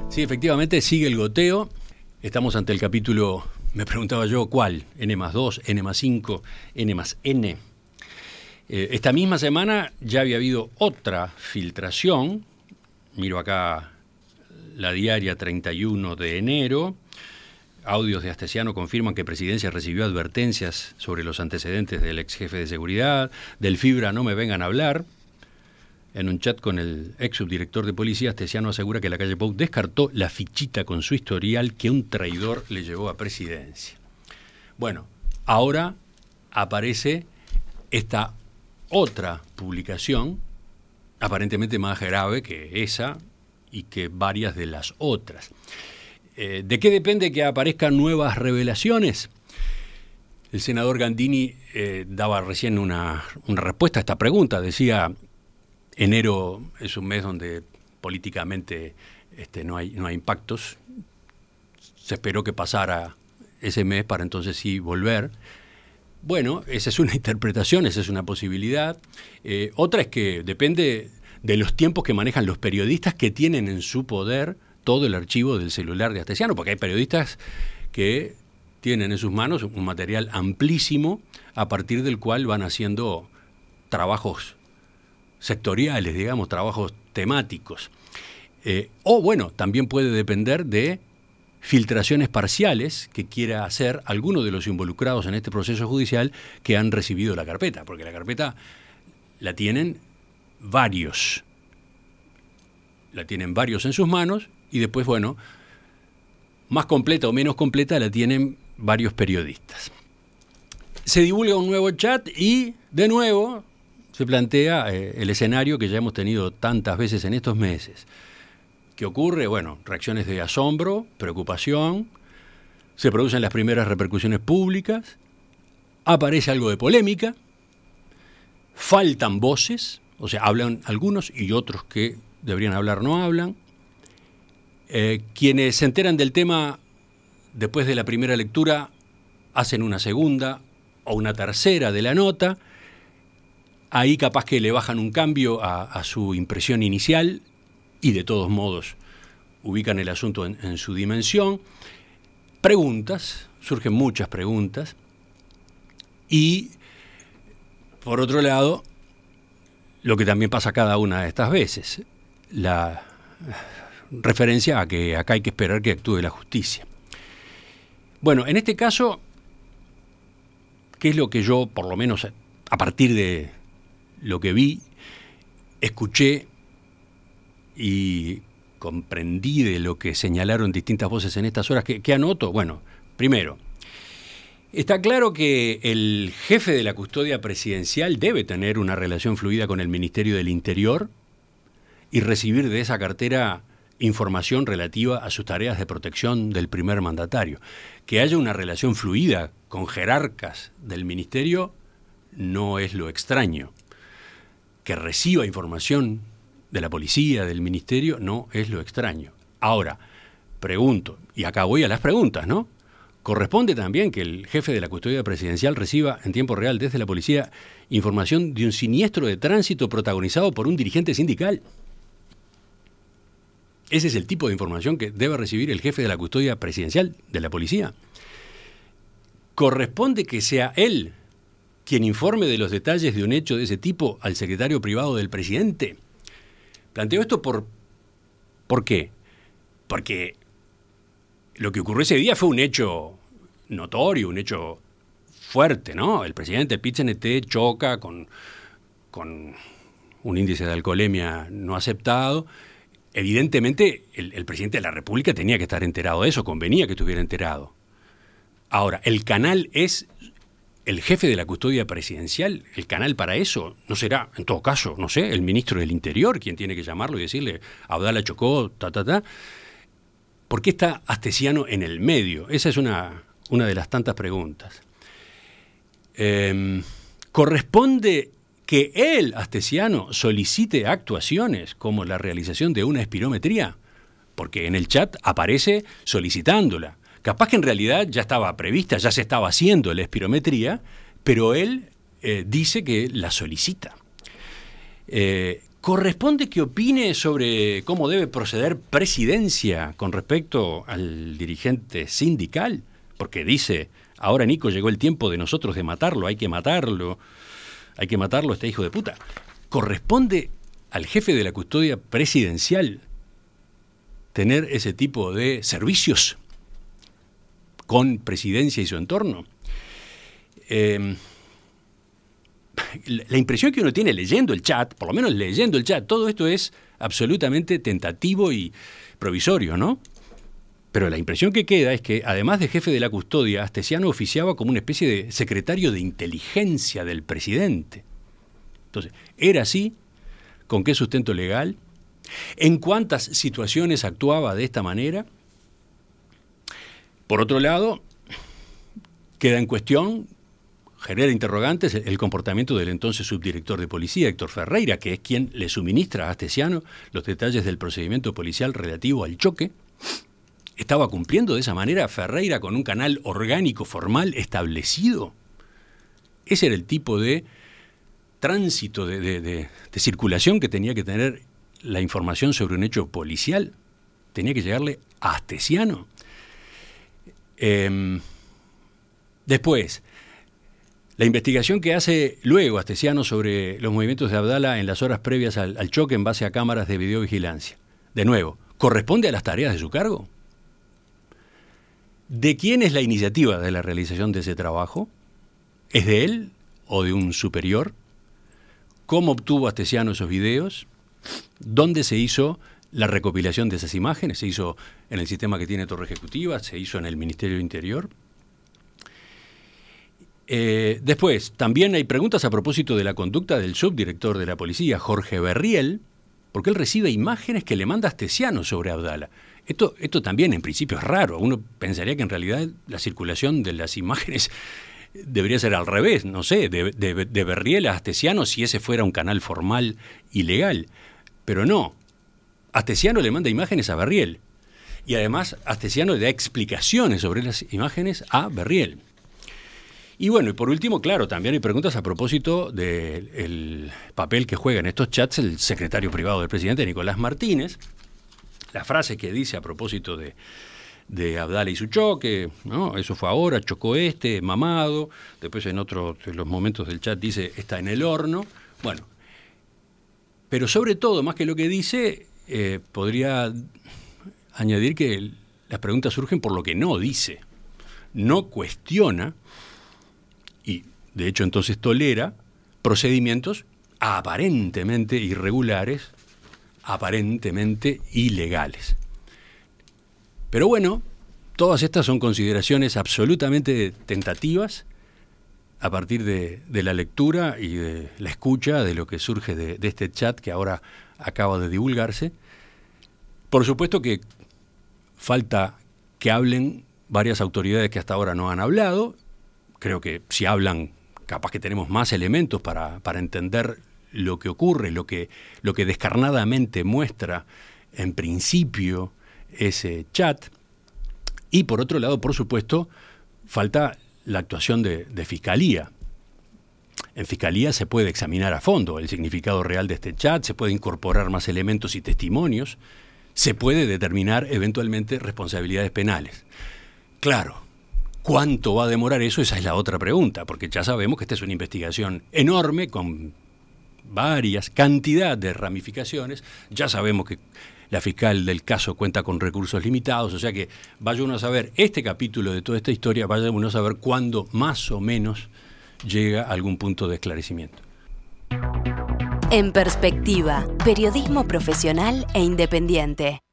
Sí, efectivamente sigue el goteo. Estamos ante el capítulo, me preguntaba yo, ¿cuál? N+2, N+5, N+N. Esta misma semana ya había habido otra filtración. Miro acá la diaria 31 de enero. Audios de Astesiano confirman que Presidencia recibió advertencias sobre los antecedentes del ex jefe de seguridad. Del Fibra no me vengan a hablar. En un chat con el ex subdirector de policía, Astesiano asegura que la calle Pou descartó la fichita con su historial que un traidor le llevó a Presidencia. Bueno, ahora aparece esta otra publicación, aparentemente más grave que esa y que varias de las otras. ¿De qué depende que aparezcan nuevas revelaciones? El senador Gandini daba recién una respuesta a esta pregunta. Decía, enero es un mes donde políticamente no hay impactos. Se esperó que pasara ese mes para entonces sí volver. Bueno, esa es una interpretación, esa es una posibilidad. Otra es que depende de los tiempos que manejan los periodistas que tienen en su poder todo el archivo del celular de Astesiano, porque hay periodistas que tienen en sus manos un material amplísimo a partir del cual van haciendo trabajos sectoriales, digamos, trabajos temáticos. O bueno, también puede depender de filtraciones parciales que quiera hacer alguno de los involucrados en este proceso judicial que han recibido la carpeta, porque la carpeta la tienen varios en sus manos y después, bueno, más completa o menos completa la tienen varios periodistas. Se divulga un nuevo chat y, de nuevo, se plantea el escenario que ya hemos tenido tantas veces en estos meses. ¿Qué ocurre? Bueno, reacciones de asombro, preocupación, se producen las primeras repercusiones públicas, aparece algo de polémica, faltan voces, o sea, hablan algunos y otros que deberían hablar no hablan. Quienes se enteran del tema después de la primera lectura hacen una segunda o una tercera de la nota. Ahí capaz que le bajan un cambio a su impresión inicial y de todos modos ubican el asunto en su dimensión. Preguntas, surgen muchas preguntas. Y, por otro lado, lo que también pasa cada una de estas veces, la referencia a que acá hay que esperar que actúe la justicia. Bueno, en este caso, ¿qué es lo que yo, por lo menos a partir de lo que vi, escuché y comprendí de lo que señalaron distintas voces en estas horas? ¿Qué anoto? Bueno, primero, está claro que el jefe de la custodia presidencial debe tener una relación fluida con el Ministerio del Interior y recibir de esa cartera información relativa a sus tareas de protección del primer mandatario. Que haya una relación fluida con jerarcas del ministerio no es lo extraño. Que reciba información de la policía, del ministerio, no es lo extraño. Ahora, pregunto, y acá voy a las preguntas, ¿no? ¿Corresponde también que el jefe de la custodia presidencial reciba en tiempo real desde la policía información de un siniestro de tránsito protagonizado por un dirigente sindical? Ese es el tipo de información que debe recibir el jefe de la custodia presidencial de la policía. ¿Corresponde que sea él quien informe de los detalles de un hecho de ese tipo al secretario privado del presidente? Planteo esto ¿por qué? Porque lo que ocurrió ese día fue un hecho notorio, un hecho fuerte, ¿no? El presidente Pit-CNT choca con un índice de alcoholemia no aceptado. Evidentemente, el presidente de la República tenía que estar enterado de eso, convenía que estuviera enterado. Ahora, ¿el canal es el jefe de la custodia presidencial? ¿El canal para eso? ¿No será, en todo caso, no sé, el ministro del Interior quien tiene que llamarlo y decirle, Abdala chocó, ¿Por qué está Astesiano en el medio? Esa es una de las tantas preguntas. ¿Corresponde que él, Astesiano, solicite actuaciones como la realización de una espirometría? Porque en el chat aparece solicitándola. Capaz que en realidad ya estaba prevista, ya se estaba haciendo la espirometría, pero él dice que la solicita. ¿Corresponde que opine sobre cómo debe proceder Presidencia con respecto al dirigente sindical? Porque dice, ahora Nico, llegó el tiempo de nosotros de matarlo, hay que matarlo a este hijo de puta. ¿Corresponde al jefe de la custodia presidencial tener ese tipo de servicios con Presidencia y su entorno? La impresión que uno tiene leyendo el chat, por lo menos leyendo el chat, todo esto es absolutamente tentativo y provisorio, ¿no? Pero la impresión que queda es que, además de jefe de la custodia, Astesiano oficiaba como una especie de secretario de inteligencia del presidente. Entonces, ¿era así? ¿Con qué sustento legal? ¿En cuántas situaciones actuaba de esta manera? Por otro lado, queda en cuestión, genera interrogantes, el comportamiento del entonces subdirector de policía, Héctor Ferreira, que es quien le suministra a Astesiano los detalles del procedimiento policial relativo al choque. ¿Estaba cumpliendo de esa manera Ferreira con un canal orgánico formal establecido? Ese era el tipo de tránsito, de circulación que tenía que tener la información sobre un hecho policial. Tenía que llegarle a Astesiano. Después, la investigación que hace luego Astesiano sobre los movimientos de Abdala en las horas previas al choque en base a cámaras de videovigilancia. De nuevo, ¿corresponde a las tareas de su cargo? ¿De quién es la iniciativa de la realización de ese trabajo? ¿Es de él o de un superior? ¿Cómo obtuvo Astesiano esos videos? ¿Dónde se hizo la recopilación de esas imágenes? ¿Se hizo en el sistema que tiene Torre Ejecutiva? ¿Se hizo en el Ministerio del Interior? Después, también hay preguntas a propósito de la conducta del subdirector de la policía, Jorge Berriel, porque él recibe imágenes que le manda Astesiano sobre Abdala. Esto también en principio es raro. Uno pensaría que en realidad la circulación de las imágenes debería ser al revés, no sé, de Berriel a Astesiano si ese fuera un canal formal y legal. Pero no, Astesiano le manda imágenes a Berriel. Y además Astesiano le da explicaciones sobre las imágenes a Berriel. Y bueno, y por último, claro, también hay preguntas a propósito del papel que juega en estos chats el secretario privado del presidente, Nicolás Martínez. La frase que dice a propósito de Abdala y su choque, ¿no? Eso fue ahora, chocó mamado. Después en otro de los momentos del chat dice, está en el horno. Bueno, pero sobre todo, más que lo que dice, podría añadir que las preguntas surgen por lo que no dice. No cuestiona, y de hecho entonces tolera, procedimientos aparentemente irregulares, aparentemente ilegales. Pero bueno, todas estas son consideraciones absolutamente tentativas a partir de la lectura y de la escucha de lo que surge de este chat que ahora acaba de divulgarse. Por supuesto que falta que hablen varias autoridades que hasta ahora no han hablado. Creo que si hablan, capaz que tenemos más elementos para entender lo que ocurre, lo que descarnadamente muestra en principio ese chat. Y por otro lado, por supuesto, falta la actuación de Fiscalía. En Fiscalía se puede examinar a fondo el significado real de este chat, se puede incorporar más elementos y testimonios, se puede determinar eventualmente responsabilidades penales. Claro, ¿cuánto va a demorar eso? Esa es la otra pregunta, porque ya sabemos que esta es una investigación enorme con cantidad de ramificaciones. Ya sabemos que la fiscal del caso cuenta con recursos limitados, o sea que vaya uno a saber este capítulo de toda esta historia, vaya uno a saber cuándo más o menos llega a algún punto de esclarecimiento. En Perspectiva, periodismo profesional e independiente.